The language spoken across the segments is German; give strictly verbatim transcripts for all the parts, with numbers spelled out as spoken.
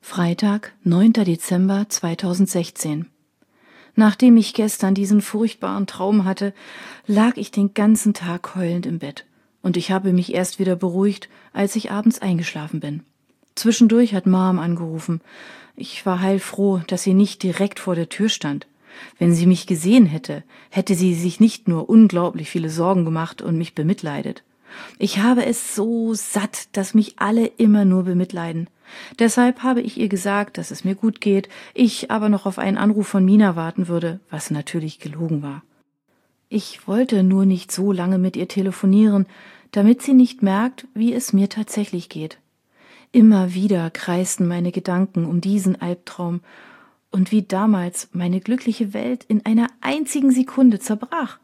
Freitag, neunter Dezember zweitausendsechzehn. Nachdem ich gestern diesen furchtbaren Traum hatte, lag ich den ganzen Tag heulend im Bett. Und ich habe mich erst wieder beruhigt, als ich abends eingeschlafen bin. Zwischendurch hat Mom angerufen. Ich war heilfroh, dass sie nicht direkt vor der Tür stand. Wenn sie mich gesehen hätte, hätte sie sich nicht nur unglaublich viele Sorgen gemacht und mich bemitleidet. Ich habe es so satt, dass mich alle immer nur bemitleiden. Deshalb habe ich ihr gesagt, dass es mir gut geht, ich aber noch auf einen Anruf von Mina warten würde, was natürlich gelogen war. Ich wollte nur nicht so lange mit ihr telefonieren, damit sie nicht merkt, wie es mir tatsächlich geht. Immer wieder kreisten meine Gedanken um diesen Albtraum und wie damals meine glückliche Welt in einer einzigen Sekunde zerbrach.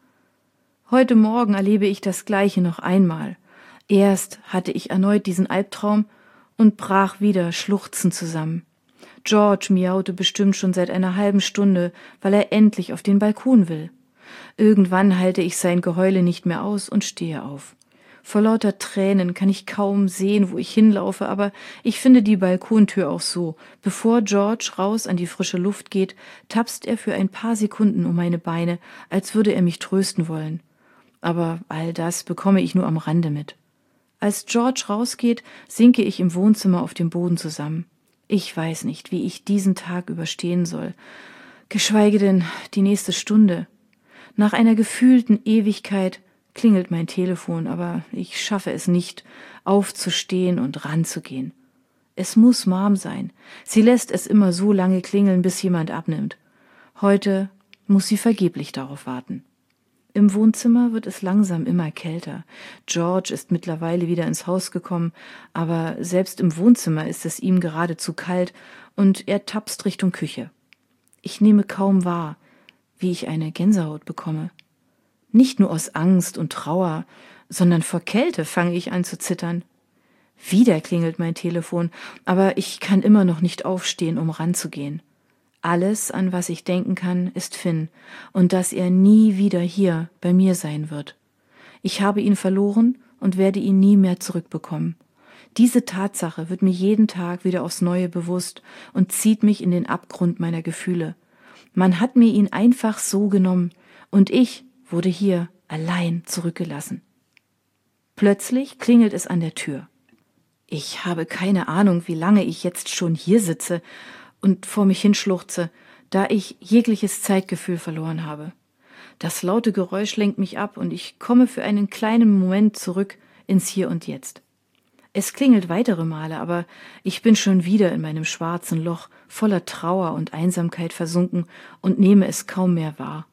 Heute Morgen erlebe ich das Gleiche noch einmal. Erst hatte ich erneut diesen Albtraum und brach wieder schluchzend zusammen. George miaute bestimmt schon seit einer halben Stunde, weil er endlich auf den Balkon will. Irgendwann halte ich sein Geheule nicht mehr aus und stehe auf. Vor lauter Tränen kann ich kaum sehen, wo ich hinlaufe, aber ich finde die Balkontür auch so. Bevor George raus an die frische Luft geht, tapst er für ein paar Sekunden um meine Beine, als würde er mich trösten wollen. Aber all das bekomme ich nur am Rande mit. Als George rausgeht, sinke ich im Wohnzimmer auf dem Boden zusammen. Ich weiß nicht, wie ich diesen Tag überstehen soll, geschweige denn die nächste Stunde. Nach einer gefühlten Ewigkeit klingelt mein Telefon, aber ich schaffe es nicht, aufzustehen und ranzugehen. Es muss Mom sein. Sie lässt es immer so lange klingeln, bis jemand abnimmt. Heute muss sie vergeblich darauf warten. Im Wohnzimmer wird es langsam immer kälter. George ist mittlerweile wieder ins Haus gekommen, aber selbst im Wohnzimmer ist es ihm geradezu kalt und er tapst Richtung Küche. Ich nehme kaum wahr, wie ich eine Gänsehaut bekomme. Nicht nur aus Angst und Trauer, sondern vor Kälte fange ich an zu zittern. Wieder klingelt mein Telefon, aber ich kann immer noch nicht aufstehen, um ranzugehen. Alles, an was ich denken kann, ist Finn und dass er nie wieder hier bei mir sein wird. Ich habe ihn verloren und werde ihn nie mehr zurückbekommen. Diese Tatsache wird mir jeden Tag wieder aufs Neue bewusst und zieht mich in den Abgrund meiner Gefühle. Man hat mir ihn einfach so genommen und ich wurde hier allein zurückgelassen. Plötzlich klingelt es an der Tür. Ich habe keine Ahnung, wie lange ich jetzt schon hier sitze und vor mich hinschluchze, da ich jegliches Zeitgefühl verloren habe. Das laute Geräusch lenkt mich ab und ich komme für einen kleinen Moment zurück ins Hier und Jetzt. Es klingelt weitere Male, aber ich bin schon wieder in meinem schwarzen Loch voller Trauer und Einsamkeit versunken und nehme es kaum mehr wahr.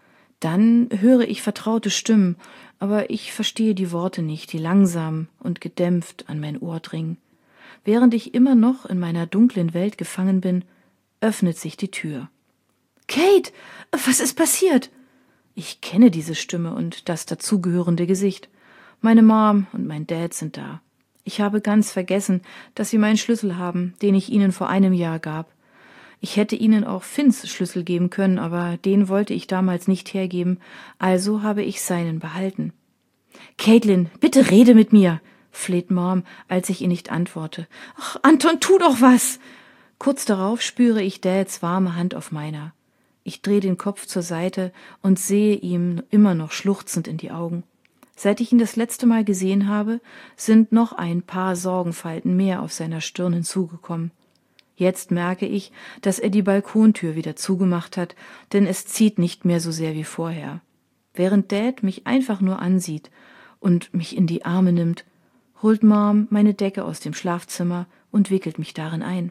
Dann höre ich vertraute Stimmen, aber ich verstehe die Worte nicht, die langsam und gedämpft an mein Ohr dringen. Während ich immer noch in meiner dunklen Welt gefangen bin, öffnet sich die Tür. »Kate, was ist passiert?« Ich kenne diese Stimme und das dazugehörende Gesicht. Meine Mom und mein Dad sind da. Ich habe ganz vergessen, dass sie meinen Schlüssel haben, den ich ihnen vor einem Jahr gab. Ich hätte ihnen auch Finns Schlüssel geben können, aber den wollte ich damals nicht hergeben, also habe ich seinen behalten. »Caitlin, bitte rede mit mir«, fleht Mom, als ich ihr nicht antworte. »Ach, Anton, tu doch was!« Kurz darauf spüre ich Dads warme Hand auf meiner. Ich drehe den Kopf zur Seite und sehe ihm immer noch schluchzend in die Augen. Seit ich ihn das letzte Mal gesehen habe, sind noch ein paar Sorgenfalten mehr auf seiner Stirn hinzugekommen. Jetzt merke ich, dass er die Balkontür wieder zugemacht hat, denn es zieht nicht mehr so sehr wie vorher. Während Dad mich einfach nur ansieht und mich in die Arme nimmt, holt Mom meine Decke aus dem Schlafzimmer und wickelt mich darin ein.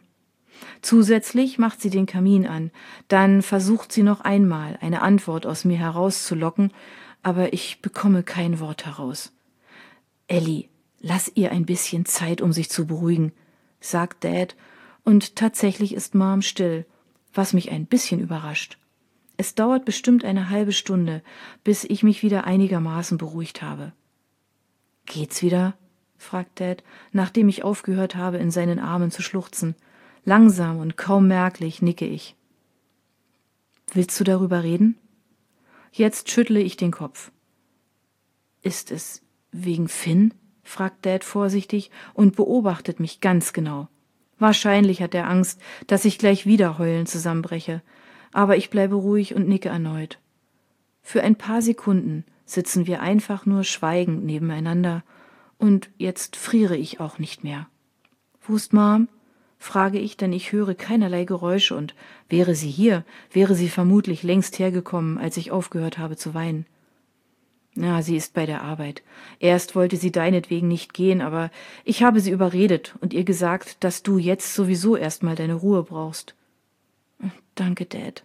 Zusätzlich macht sie den Kamin an, dann versucht sie noch einmal, eine Antwort aus mir herauszulocken, aber ich bekomme kein Wort heraus. »Ellie, lass ihr ein bisschen Zeit, um sich zu beruhigen«, sagt Dad, und tatsächlich ist Mom still, was mich ein bisschen überrascht. Es dauert bestimmt eine halbe Stunde, bis ich mich wieder einigermaßen beruhigt habe. »Geht's wieder?« fragt Dad, nachdem ich aufgehört habe, in seinen Armen zu schluchzen. Langsam und kaum merklich nicke ich. »Willst du darüber reden?« Jetzt schüttle ich den Kopf. »Ist es wegen Finn?« fragt Dad vorsichtig und beobachtet mich ganz genau. Wahrscheinlich hat er Angst, dass ich gleich wieder heulend zusammenbreche, aber ich bleibe ruhig und nicke erneut. Für ein paar Sekunden sitzen wir einfach nur schweigend nebeneinander, und jetzt friere ich auch nicht mehr. »Wo ist Mom?« frage ich, denn ich höre keinerlei Geräusche, und wäre sie hier, wäre sie vermutlich längst hergekommen, als ich aufgehört habe zu weinen. »Na, sie ist bei der Arbeit. Erst wollte sie deinetwegen nicht gehen, aber ich habe sie überredet und ihr gesagt, dass du jetzt sowieso erst mal deine Ruhe brauchst.« »Danke, Dad.«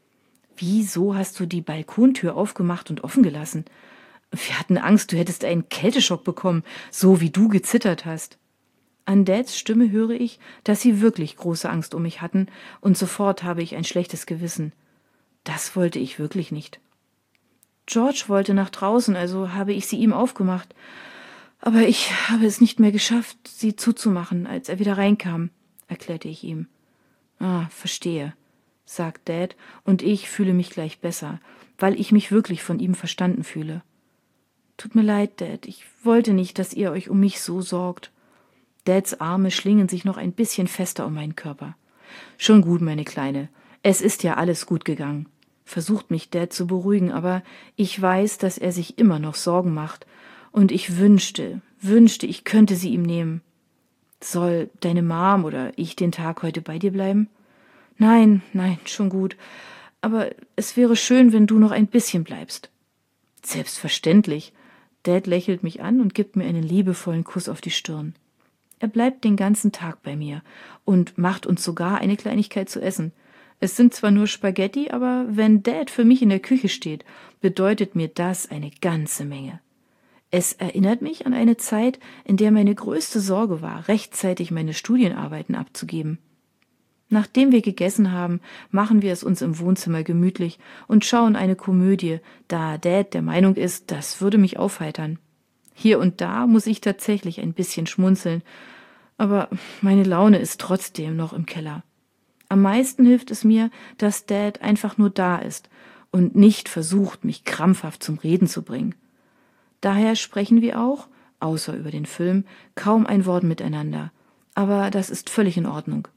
»Wieso hast du die Balkontür aufgemacht und offen gelassen? Wir hatten Angst, du hättest einen Kälteschock bekommen, so wie du gezittert hast.« An Dads Stimme höre ich, dass sie wirklich große Angst um mich hatten, und sofort habe ich ein schlechtes Gewissen. Das wollte ich wirklich nicht. George wollte nach draußen, also habe ich sie ihm aufgemacht. Aber ich habe es nicht mehr geschafft, sie zuzumachen, als er wieder reinkam, erklärte ich ihm. »Ah, verstehe«, sagt Dad, und ich fühle mich gleich besser, weil ich mich wirklich von ihm verstanden fühle. »Tut mir leid, Dad, ich wollte nicht, dass ihr euch um mich so sorgt.« Dads Arme schlingen sich noch ein bisschen fester um meinen Körper. »Schon gut, meine Kleine. Es ist ja alles gut gegangen«, versucht mich Dad zu beruhigen, aber ich weiß, dass er sich immer noch Sorgen macht, und ich wünschte, wünschte, ich könnte sie ihm nehmen. »Soll deine Mom oder ich den Tag heute bei dir bleiben?« »Nein, nein, schon gut. Aber es wäre schön, wenn du noch ein bisschen bleibst.« »Selbstverständlich.« Dad lächelt mich an und gibt mir einen liebevollen Kuss auf die Stirn. Er bleibt den ganzen Tag bei mir und macht uns sogar eine Kleinigkeit zu essen. Es sind zwar nur Spaghetti, aber wenn Dad für mich in der Küche steht, bedeutet mir das eine ganze Menge. Es erinnert mich an eine Zeit, in der meine größte Sorge war, rechtzeitig meine Studienarbeiten abzugeben. Nachdem wir gegessen haben, machen wir es uns im Wohnzimmer gemütlich und schauen eine Komödie, da Dad der Meinung ist, das würde mich aufheitern. Hier und da muss ich tatsächlich ein bisschen schmunzeln, aber meine Laune ist trotzdem noch im Keller. Am meisten hilft es mir, dass Dad einfach nur da ist und nicht versucht, mich krampfhaft zum Reden zu bringen. Daher sprechen wir auch, außer über den Film, kaum ein Wort miteinander, aber das ist völlig in Ordnung.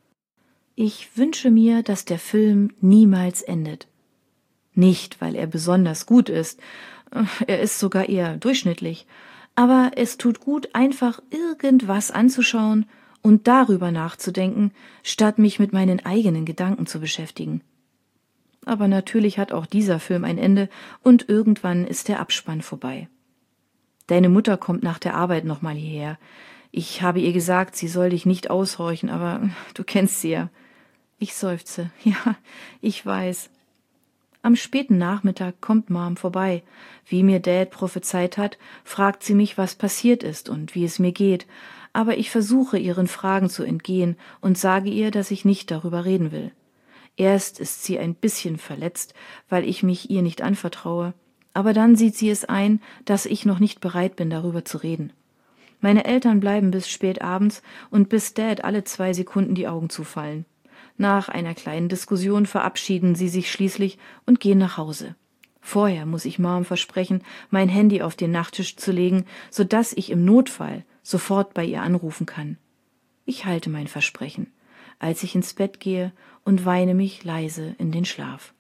Ich wünsche mir, dass der Film niemals endet. Nicht, weil er besonders gut ist, er ist sogar eher durchschnittlich, aber es tut gut, einfach irgendwas anzuschauen und darüber nachzudenken, statt mich mit meinen eigenen Gedanken zu beschäftigen. Aber natürlich hat auch dieser Film ein Ende und irgendwann ist der Abspann vorbei. Deine Mutter kommt nach der Arbeit nochmal hierher. Ich habe ihr gesagt, sie soll dich nicht aushorchen, aber du kennst sie ja. Ich seufze. Ja, ich weiß. Am späten Nachmittag kommt Mom vorbei. Wie mir Dad prophezeit hat, fragt sie mich, was passiert ist und wie es mir geht, aber ich versuche, ihren Fragen zu entgehen und sage ihr, dass ich nicht darüber reden will. Erst ist sie ein bisschen verletzt, weil ich mich ihr nicht anvertraue, aber dann sieht sie es ein, dass ich noch nicht bereit bin, darüber zu reden. Meine Eltern bleiben bis spät abends und bis Dad alle zwei Sekunden die Augen zufallen. Nach einer kleinen Diskussion verabschieden sie sich schließlich und gehen nach Hause. Vorher muss ich Mom versprechen, mein Handy auf den Nachttisch zu legen, sodass ich im Notfall sofort bei ihr anrufen kann. Ich halte mein Versprechen, als ich ins Bett gehe und weine mich leise in den Schlaf.